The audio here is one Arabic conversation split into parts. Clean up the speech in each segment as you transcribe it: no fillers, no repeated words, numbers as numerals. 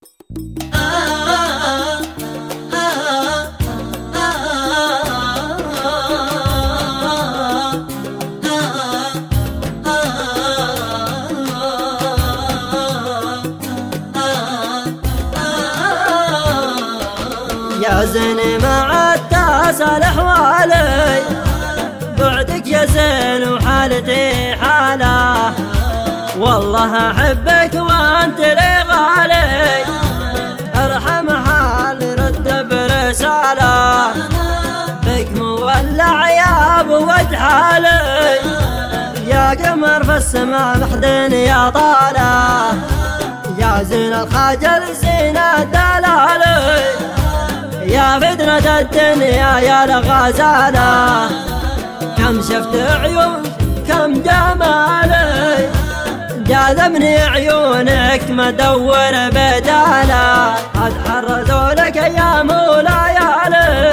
يا زين ما عاد تسأل أحوالي، بعدك يا زين وحالتي حاله، والله أحبك وأنت لي غالي، ارحم حالي رد برسالة، بك مولع يا ابو وجحالي، يا قمر في السماء محدن يا طالع، يا زين الخجل زين الدلالي، يا فتنة الدنيا يا الغزالة، كم شفت عيون كم جمالي، جاذبني عيونك مدور بدالة، اتحرزوا لك يا مولاي،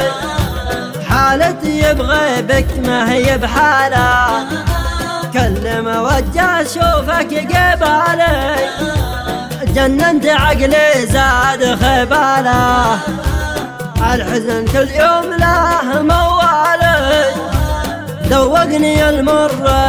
حالتي يبغى بك ما هي بحالة، كل ما وجه اشوفك قبالي، جننت عقلي زاد خباله، الحزن كل يوم له موالي، ذوقني المر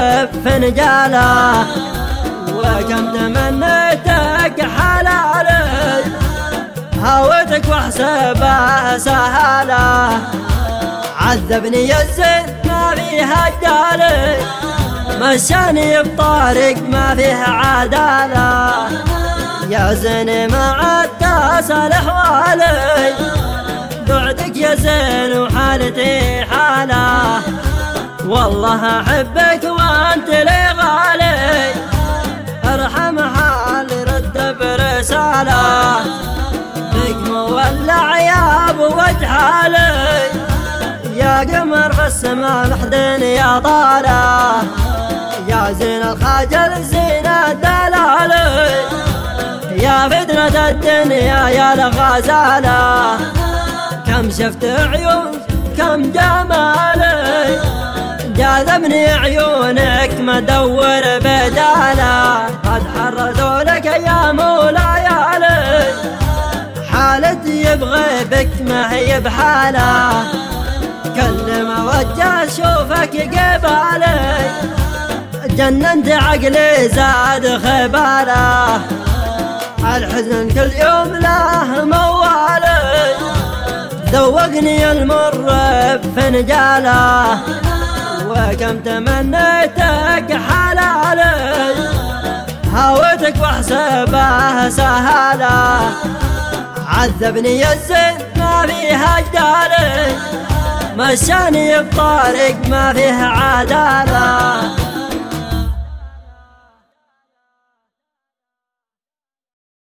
بفنجاله، وكم تمنيتك حلالي، هاوتك واحسبها سهاله، عذبني يا الزين ما فيها جالي، مشاني بطارق ما فيها عداله، يا زين ما عاد تسأل أحوالي، بعدك يا زين وحالتي حاله، والله أحبك وأنت لي غالي، ارحم حالي رد برسالة، بك مولع يا ابو وجحالي، يا قمر في السماء محدن يا طالع، يا زين الخجل زين الدلالي، يا فتنة الدنيا يا الغزالة، كم شفت عيون كم جمالي، جاذبني عيونك مدور بدالة، قد حرزوا لك يا مولاي، حالتي يبغى بك ما هي بحالة، كل ما وجه اشوفك قبالي، جننت عقلي زاد خباله، الحزن كل يوم له موالي، ذوقني المر بفنجاله، وكم تمنيتك حلالي، هاوتك واحسبها سهاله، عذبني يا الزين ما فيها جالي، مشاني بطارق ما فيها عداله.